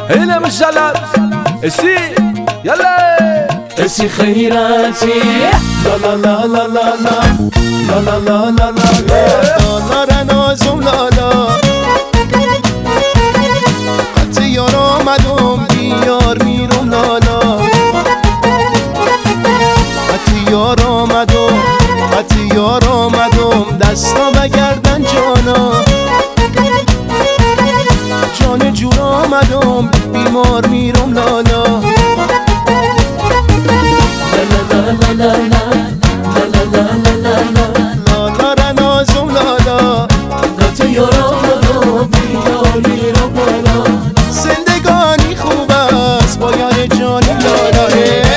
هنا مش جلال اسي يلا اسي خيراتي لا لا لا لا لا لا لا لا لا لا لا نازم لا لا قطع یار آمدم بیار میرم لا لا قطع یار آمدم قطع یار آمدم دستا و گردن جانا جان جور آمدم بیمار میرم لا لا زندگانی خوب است با یار جانی لالا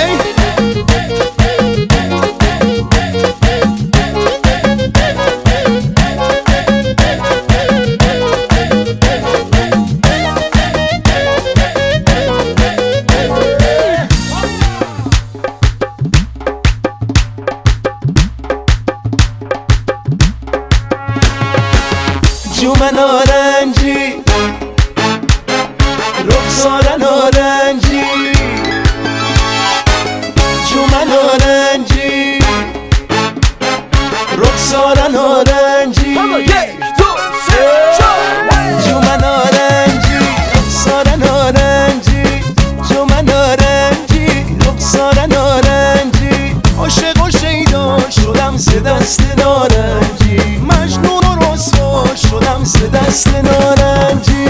جومه نارنجی رخسار نارنجی جومه نارنجی رخسار نارنجی جومه نارنجی رخسار نارنجی جومه نارنجی رخسار نارنجی عاشق و شیدا شدم ز دست نارنجی مجنون و رسوا شدم ز دست نارنجی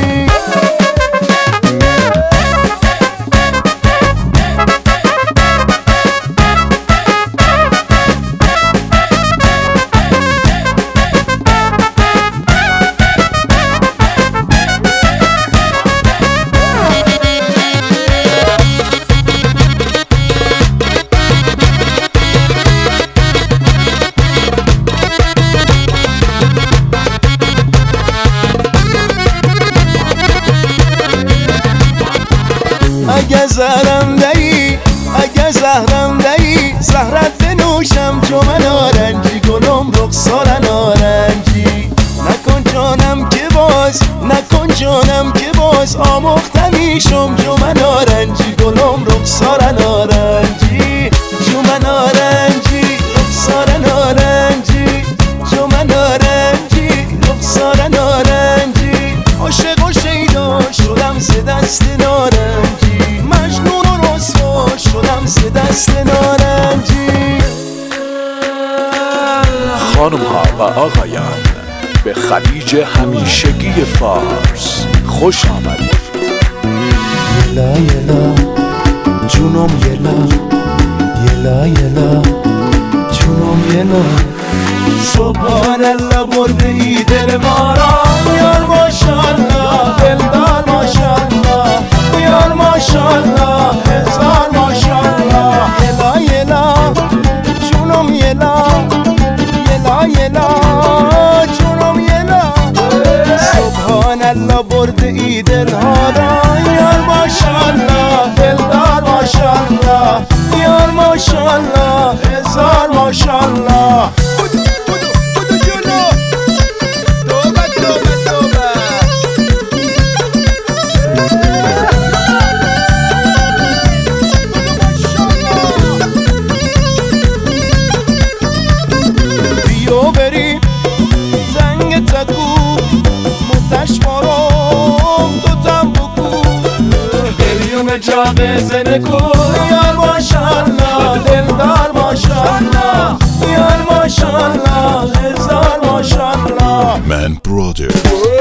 اگه زهرم دهی اگه زهرم دهی زهرت بنوشم جومه نارنجی گلم رخسار نارنجی نکن جانم که باز نکن جانم که باز آموختمیشم جومه نارنجی گلم رخسار نارنجی جومه نارنجی رخسار نارنجی جومه نارنجی رخسار نارنجی عاشق و شیدا شدم ز دست نارنجی مجنون و رسوا شدم ز دست نارنجی خانم ها و آقایان به خلیج همیشگی فارس خوش آمدید. یلا یلا جونم یلا یلا یلا جونم یلا سبحان الله برده ای دل ما را یار ماشاءالله دلدار ماشاءالله یار ماشاءالله هزار ماشاءالله یلا یلا جونم یلا یلا یلا جونم یلا سبحان الله برده ای دلها را یار ماشاءالله دلدار ماشاءالله یار ماشاءالله هزار ماشاءالله بریم زنگ تکو متش مارم تو تم بکو قلیون جاق زنکو یار ماشاءالله دلدار ماشاءالله یار ماشاءالله هزار ماشاءالله من برادر